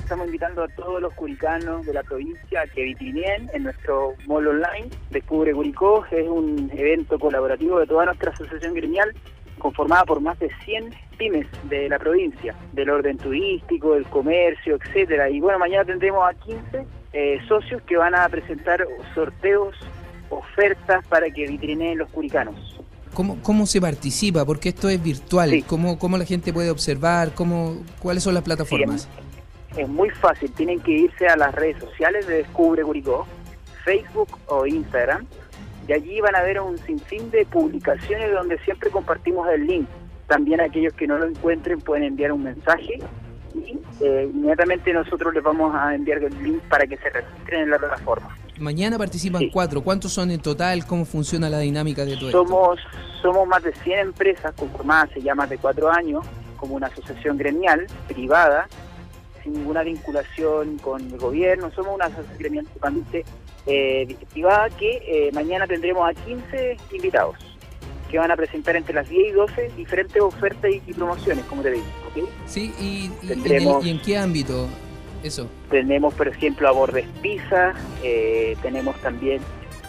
estamos invitando a todos los curicanos de la provincia a que vitrineen en nuestro mall online. Descubre Curicó es un evento colaborativo de toda nuestra asociación gremial, conformada por más de 100 pymes de la provincia, del orden turístico, del comercio, etcétera. Y bueno, mañana tendremos a 15 socios que van a presentar sorteos, ofertas para que vitrineen los curicanos. ¿Cómo se participa? Porque esto es virtual. Sí. ¿Cómo la gente puede observar? ¿Cuáles son las plataformas? Sí, es muy fácil. Tienen que irse a las redes sociales de Descubre Curicó, Facebook o Instagram, y allí van a ver un sinfín de publicaciones donde siempre compartimos el link. También aquellos que no lo encuentren pueden enviar un mensaje y inmediatamente nosotros les vamos a enviar el link para que se registren en la plataforma. Mañana participan Sí. 4. ¿Cuántos son en total? ¿Cómo funciona la dinámica de todo esto? Somos más de 100 empresas conformadas hace ya más de 4 años como una asociación gremial privada, sin ninguna vinculación con el gobierno. Somos una asociación gremial totalmente privada que mañana tendremos a 15 invitados que van a presentar entre las 10 y 12 diferentes ofertas y promociones, como te digo, ¿ok? Sí, ¿y en qué ámbito eso? Tenemos, por ejemplo, a Bordes Pizza, tenemos también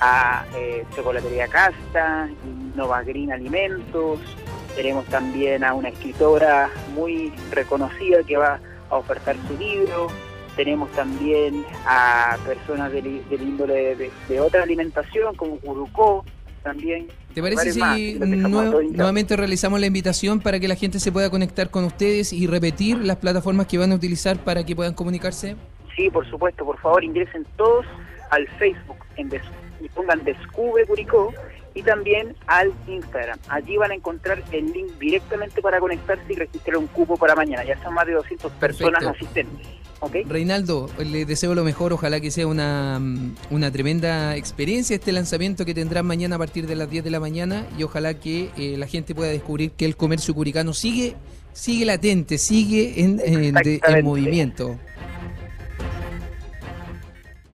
a Chocolatería Casta, Nova Green Alimentos, tenemos también a una escritora muy reconocida que va a ofertar su libro, tenemos también a personas del índole de otra alimentación, como Curicó, también. ¿Te parece si nuevamente realizamos la invitación para que la gente se pueda conectar con ustedes y repetir las plataformas que van a utilizar para que puedan comunicarse? Sí, por supuesto, por favor ingresen todos al Facebook y pongan Descubre Curicó y también al Instagram. Allí van a encontrar el link directamente para conectarse y registrar un cupo para mañana. Ya son más de 200 personas asistentes. ¿Okay? Reinaldo, le deseo lo mejor, ojalá que sea una tremenda experiencia este lanzamiento que tendrán mañana a partir de las 10 de la mañana y ojalá que la gente pueda descubrir que el comercio curicano sigue latente, sigue en movimiento.